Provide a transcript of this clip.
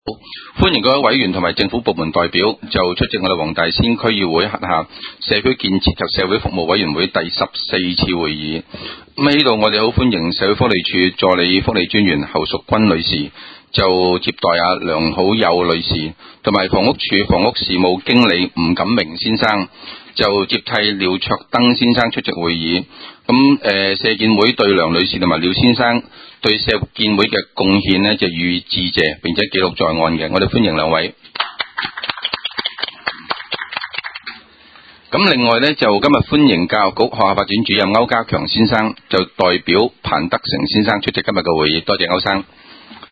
歡迎各位委員同埋政府部門代表就出席我哋黃大仙區議會轄下社區建設及社會服務委員會第14次會議。咁喺度我哋好歡迎社會福利署助理福利專員侯淑君女士就接待梁好友女士，同埋房屋署房屋事務經理吳錦明先生就接替廖卓登先生出席會議。社建會對梁女士同埋廖先生對社建會嘅貢獻呢就予以致謝，並且記錄在案嘅。我哋歡迎兩位。咁另外呢，就今日歡迎教育局學校發展主任歐家強先生就代表彭德成先生出席今日嘅會議，多謝歐生。